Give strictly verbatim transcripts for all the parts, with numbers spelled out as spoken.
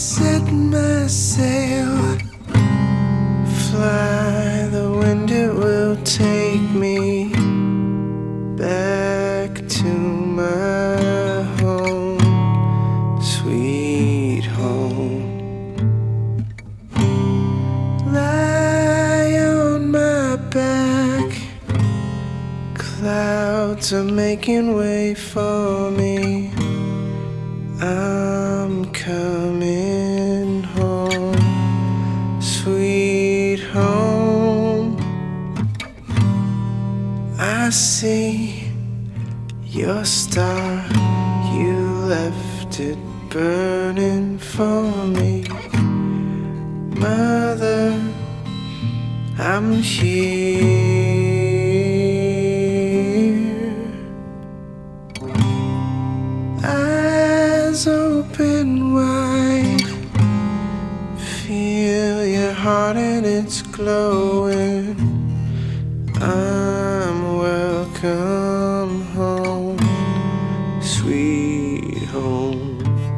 set my sail, fly, the wind it will take me back to my home, sweet home. Lie on my back, clouds are making way for me. I'm coming home, sweet home. I see your star, you left it burning for me. Mother, I'm here. Eyes open wide, feel your heart and it's glowing. I'm welcome home, sweet home.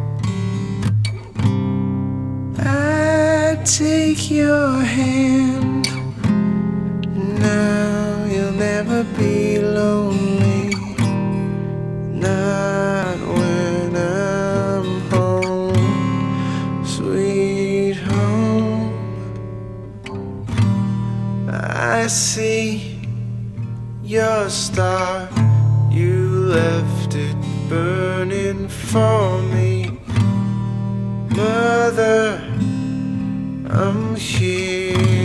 I take your hand, now you'll never be lonely. Not when I'm home, sweet home. I see your star, you left it burning for me. Mother, I'm here.